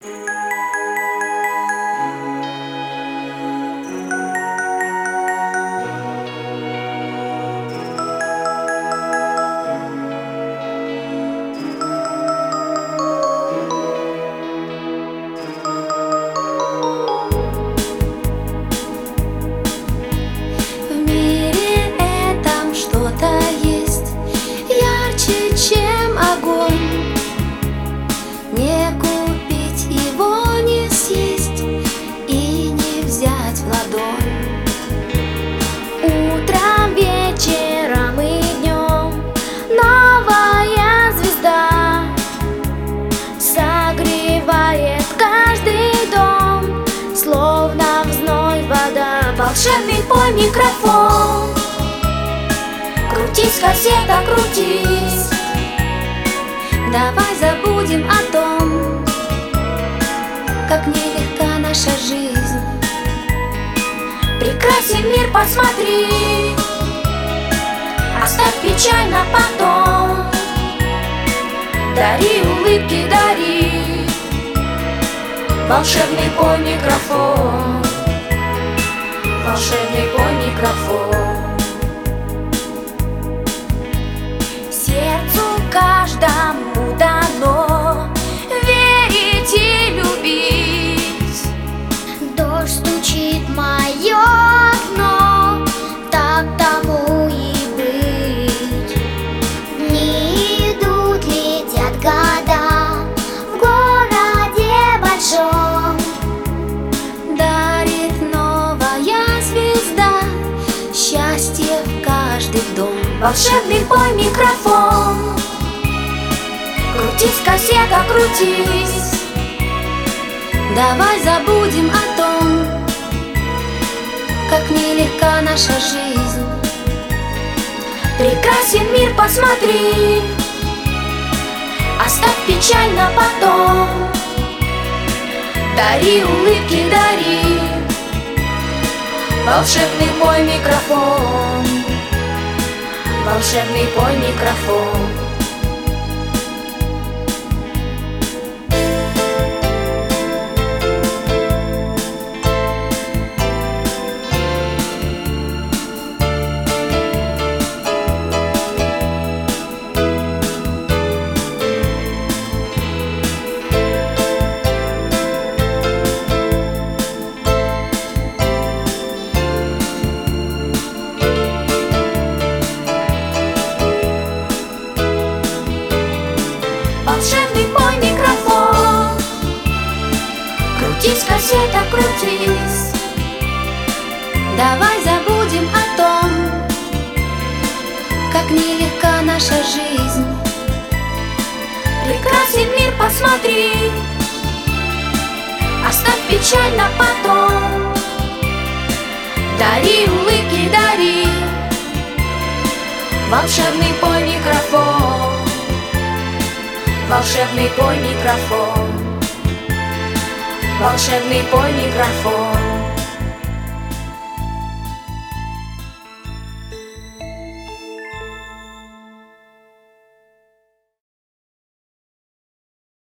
Чем огонь, не купить его, не съесть и не взять в ладонь. Утром, вечером и днем новая звезда согревает каждый дом, словно в зной вода. Волшебный пой микрофон, крутись, кассета, крутись. Давай забудем о том, как нелегка наша жизнь. Прекрасен мир, посмотри, оставь печаль на потом. Дари улыбки, дари, волшебный пой микрофон, волшебный пой микрофон. Сердцу каждому дано верить и любить. Дождь стучит в мое окно, так тому и быть. Дни идут, летят года, в городе большом дарит новая звезда счастье в каждый дом. Волшебный пой микрофон, крутись, кассета, крутись. Давай забудем о том, как нелегка наша жизнь. Прекрасен мир, посмотри, оставь печаль на потом. Дари улыбки, дари, волшебный пой микрофон, волшебный пой микрофон. Волшебный пой микрофон, крутись, кассета, крутись. Давай забудем о том, как нелегка наша жизнь. Прекрасен мир, посмотри, оставь печаль на потом. Дари улыбки, дари, волшебный пой микрофон, волшебный пой микрофон, волшебный пой микрофон.